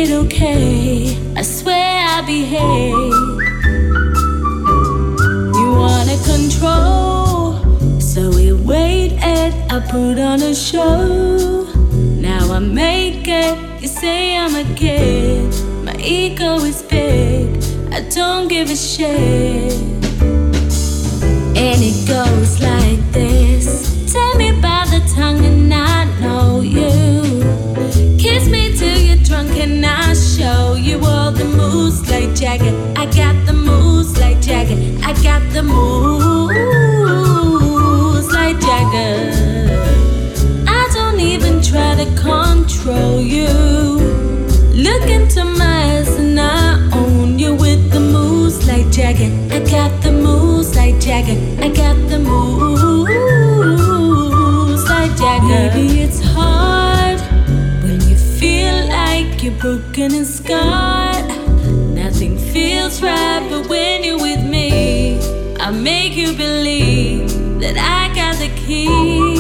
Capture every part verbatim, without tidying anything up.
it okay. I swear I behave. You wanna control, so we waited. I put on a show. Now I make it. You say I'm a kid. My ego is big. I don't give a shit. And it goes like this. Take me by the tongue and I know you. Kiss me till you're drunk and I show you all the moves like Jagger. I got the moves like Jagger. I got the moves like Jagger. I don't even try to control you. Look into my eyes and I own you with the moves like Jagger. I got the moves like Jagger. I got the moves like Jagger. Maybe it's hard when you feel like you're broken and scarred. Nothing feels right, but when you're with me, I make you believe that I got the key.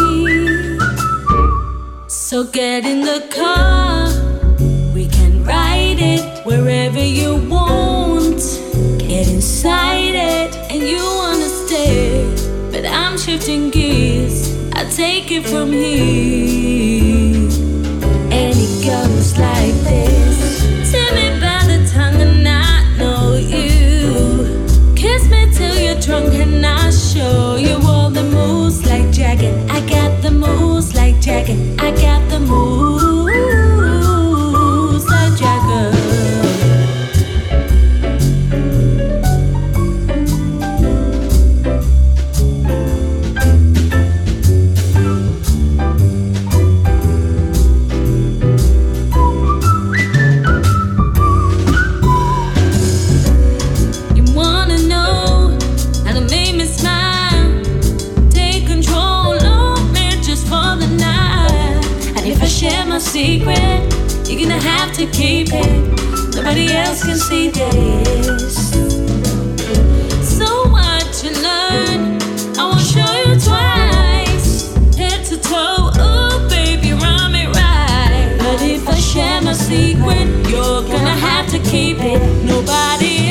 So get in the car, we can ride it wherever you want. Get inside it and you wanna stay, but I'm shifting gears. I take it from here, and it goes like this. Take me by the tongue and I know you. Kiss me till you're drunk and I show you all the moves like Jagger. I got the moves like Jagger. I got the moves like Jagger. Secret, you're gonna have to keep it. Nobody else can see this. So what you learn, I will show you twice. Head to toe, oh baby, run me right. But if I share my secret, you're gonna have to keep it. Nobody